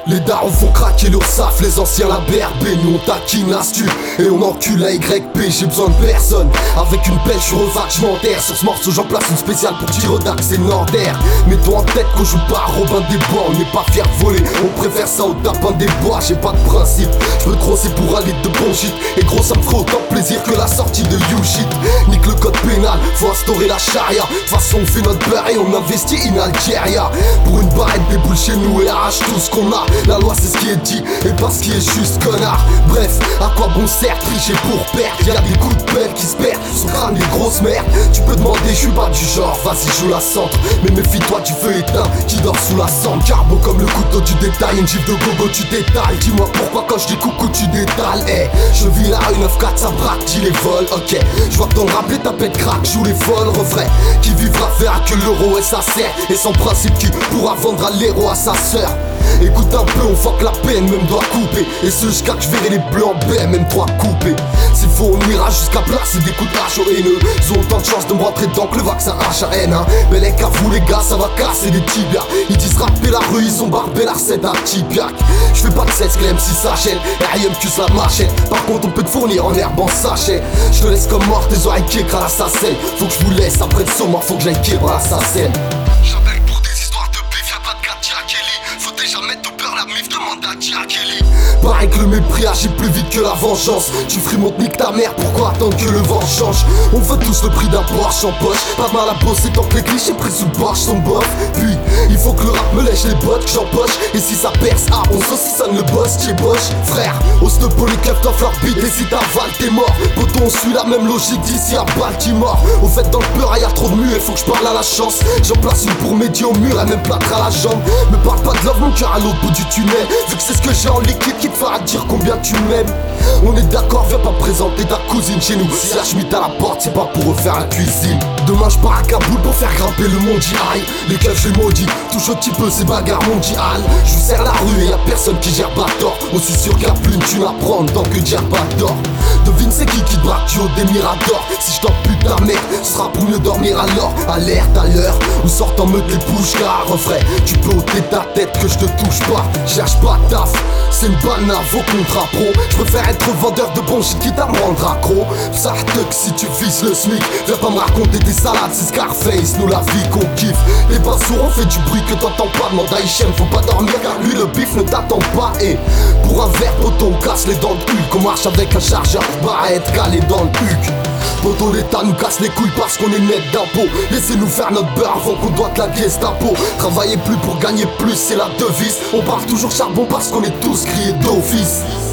Les darons font craquer l'URSSAF, les anciens la BRB, nous on taquine l'astu et on encule la YP, j'ai besoin de personne. Avec une pelle, je suis revague, je m'enterre. Sur ce morceau, j'en place une spéciale pour Tirodax et Nordair. Mets-toi en tête qu'on joue pas à Robin des Bois, on n'est pas fier de voler, on préfère ça au tapin des bois. J'ai pas de principe, je veux te crosser pour un litre de bon shit. Et gros, ça me ferait autant plaisir que la sortie de YouShit. Nique le code pénal, faut instaurer la charia. De toute façon, on fait notre beurre et on investit in Algérie. Pour une barrette, déboule chez nous et arrache tout ce qu'on a. La loi c'est ce qui est dit et pas ce qui est juste, connard. Bref, à quoi bon sert tricher pour perdre? Y'a des coups de pelle qui se perdent sous crâne des grosses merdes. Tu peux demander, je suis pas du genre, vas-y joue la centre. Mais méfie-toi du feu éteint qui dort sous la cendre. Carbo comme le couteau du détail, une gifle de gogo tu détales. Dis-moi pourquoi quand je dis coucou tu détales. Je vis la rue 9-4, ça braque, dis les vols, ok. Je vois que ton rap et ta pète craque, joue les vols, refrain. Qui vivra verra que l'euro est sa serre. Et son principe qui pourra vendre à l'héros à sa sœur. Écoute un peu, on fuck la peine, même doit couper. Et ce jusqu'à que je verrai les blancs baies, même toi couper. S'il faut on ira jusqu'à placer des coups de hache aux haineux. Ils ont autant de chance de me rentrer dedans que le vaccin HAN hein. Bellec à vous les gars, ça va casser des tibias. Ils disent rapper la rue, ils ont barbé la recette à tibiac. Je fais pas de sexe que si ça gêne, rien me cusse la machette. Par contre on peut te fournir en herbe en sachet. Je te laisse comme mort, tes oreilles qui écrasent l'assassin. Faut que je vous laisse après le saumon, faut que j'aille québrer l'assassin. J'appelle pour des histoires de bif, y'a pas de gars Kelly. Faut déjà mettre au beurre la mif, demande à Kelly. Pareil que le mépris agit plus vite que la vengeance. Tu frimontes, nique ta mère, pourquoi attendre que le vent change? On veut tous le prix d'un Porsche en poche. Pas mal à bosser tant que les clichés pris sous Porsche sont bof. Puis, il faut que le rap me lèche les bottes que j'empoche. Et si ça perce, ah on saucissonne le boss, t'es boche. Frère, Ostopo les clefs t'offrent leur beat. Et si t'avales, t'es mort. Poto, on suit la même logique d'ici à Baltimore. Au fait, dans le peur, y'a trop de muets, faut que je parle à la chance. J'en place une pour médier au mur, et même plâtre à la jambe. Me parle pas de love, mon cœur à l'autre bout du tunnel. Vu que c'est ce que j'ai en liquide qui te fera dire combien tu m'aimes. On est d'accord, viens pas présenter ta cousine chez nous. Si la schmitt à la porte, c'est pas pour refaire la cuisine. Demain je pars à Kaboul pour faire grimper le mondial. Les keufs j'ai maudit, touche un petit peu ces bagarres mondiales. Je vous serre la rue et y'a personne qui gère pas tort. Aussi sûr qu'à plus une thune à prendre tant que gère pas d'or. Devine c'est qui te braque du haut des miradors. Si je t'ampute ta mère, ce sera pour mieux dormir alors. Alerte à l'heure, ou sorte en meute les bouches car refrain. Tu peux ôter ta tête que je te touche pas. Cherche pas taf, c'est une banane, vos contrats pro. Je préfère être vendeur de bon shit quitte à me rendre accro. Ça que si tu vises le SMIC, viens pas me raconter tes salades, c'est Scarface, nous la vie qu'on kiffe. Les pas sourds on fait du bruit que t'entends pas. Demande à Hichem, faut pas dormir car lui le bif ne t'attend pas. Et pour un verre poteau on casse les dents de huc. On marche avec un chargeur, bah être calé dans le huc. Poto l'état nous casse les couilles parce qu'on est net d'impôts. Laissez-nous faire notre beurre avant qu'on doit la Gestapo. Travailler plus pour gagner plus, c'est la devise. On part toujours charbon parce qu'on est tous criés d'office.